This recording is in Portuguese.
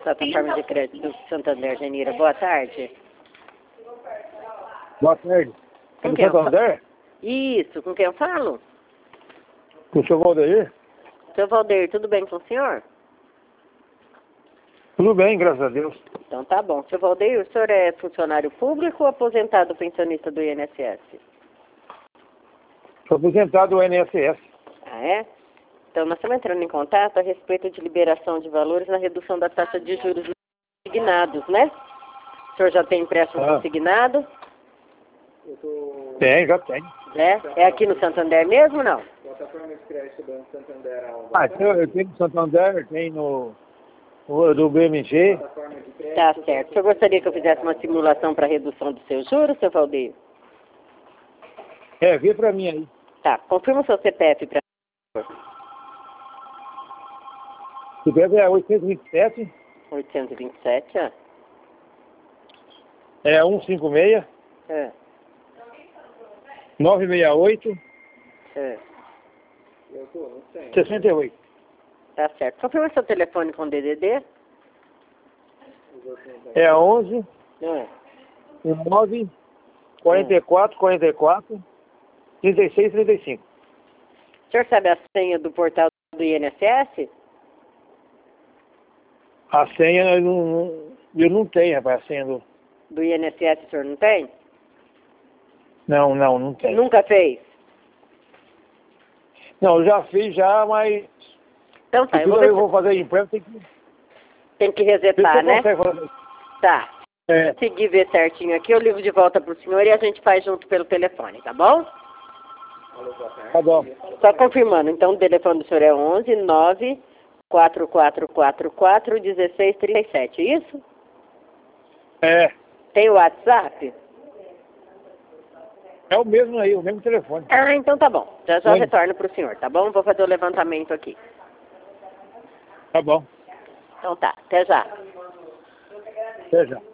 Plataforma de crédito do Santander, Janira. Boa tarde. Boa tarde. É Com do quem eu Santander? Isso, com quem eu falo? Com o seu Valdeir? Seu Valdeir, tudo bem com o senhor? Tudo bem, graças a Deus. Então tá bom. Seu Valdeir, o senhor é funcionário público ou aposentado pensionista do INSS? Sou aposentado do INSS. Ah, é? Então nós estamos entrando em contato a respeito de liberação de valores na redução da taxa de juros consignados, né? O senhor já tem empréstimo consignado? Tem, já tem. É aqui no Santander mesmo ou não? Plataforma de crédito Banco Santander. Eu tenho no Santander, tem no do BMG. Tá certo. O senhor gostaria que eu fizesse uma simulação para redução dos seus juros, seu Valdeir? Vê pra mim aí. Tá, confirma o seu CPF para O CPF é 827, 827, ó. 156, É, 968, é. 68. Tá certo. Confirma seu telefone com DDD? 11, É. 9, 44, 44, 36, 35. O senhor sabe a senha do portal do INSS? A senha eu não tenho, rapaz, a senha do... Do INSS o senhor não tem? Não tenho. Nunca fez? Não, eu já fiz já, mas... Então tá, eu vou fazer empréstimo, tem que resetar, né? fazer. Tá. Seguir ver certinho aqui, eu ligo de volta pro senhor e a gente faz junto pelo telefone, tá bom? Tá bom. Só confirmando, então o telefone do senhor é 11 9 4444 1637, isso? Tem o WhatsApp? É o mesmo aí, o mesmo telefone. Ah, então tá bom. Já Oi. retorno pro senhor, tá bom? Vou fazer o levantamento aqui. Tá bom. Então tá, até já. Até já.